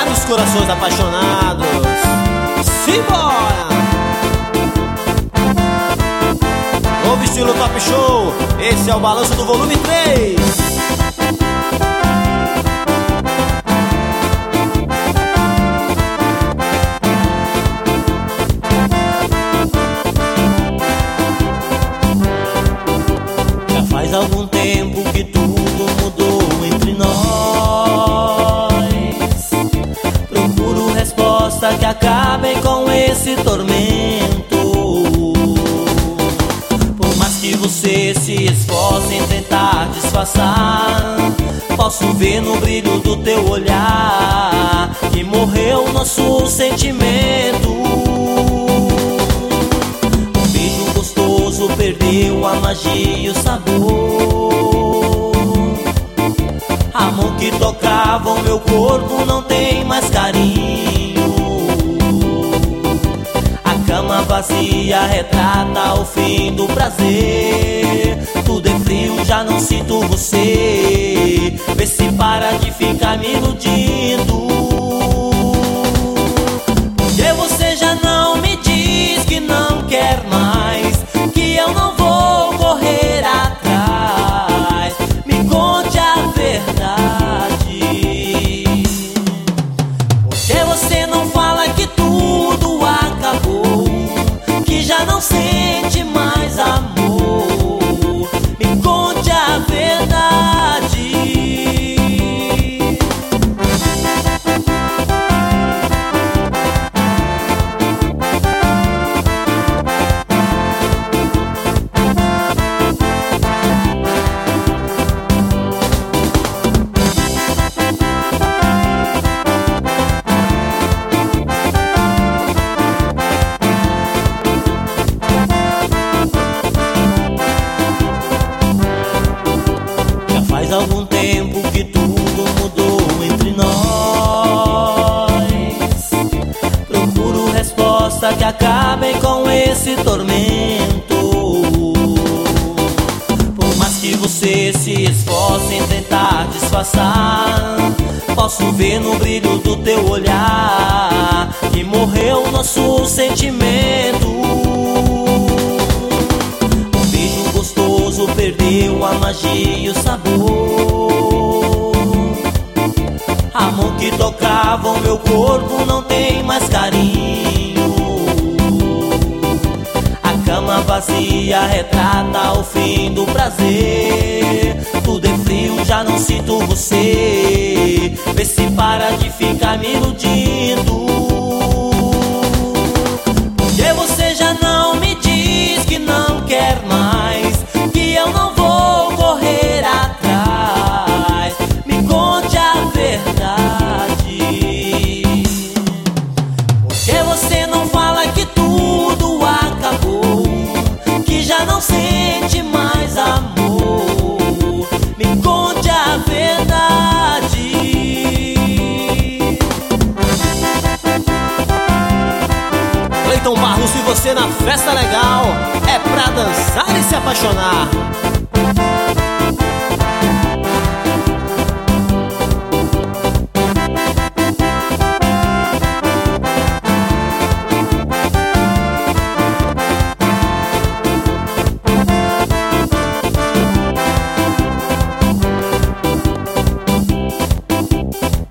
vários corações apaixonados. Simbora! Novo estilo Top Show, esse é o balanço do volume 3. Já faz algum tempo que tudo mudou entre nós. Procuro resposta que acabem com esse tormento. Por mais que você se esforce em tentar disfarçar, posso ver no brilho do teu olhar que morreu nosso sentimento. Um beijo gostoso perdeu a magia e o sabor. A mão que tocava o meu corpo não tem mais carinho. A cama vazia retrata o fim do prazer. Tudo é frio, já não sinto você. Vê se para de ficar me iludindo. Porque você já não me diz que não quer mais, que eu não vou correr atrás. Me conte a verdade. Porque você não fala que tudo acabou, que já não sente mais amor. Me conte a verdade. Faz algum tempo que tudo mudou entre nós. Procuro resposta que acabem com esse tormento. Por mais que você se esforce em tentar disfarçar, posso ver no brilho do teu olhar que morreu nosso sentimento. Perdeu a magia e o sabor. A mão que tocava o meu corpo não tem mais carinho. A cama vazia retrata o fim do prazer. Tudo é frio, já não sinto você. Vê se para de ficar me iludindo. Porque você já não me diz que não quer mais, que eu não vou correr atrás. Me conte a verdade. Porque você não fala que tudo acabou, que já não sente mais amor. Me conte a verdade. Cleiton Barros e você na festa legal, é pra dançar e se apaixonar.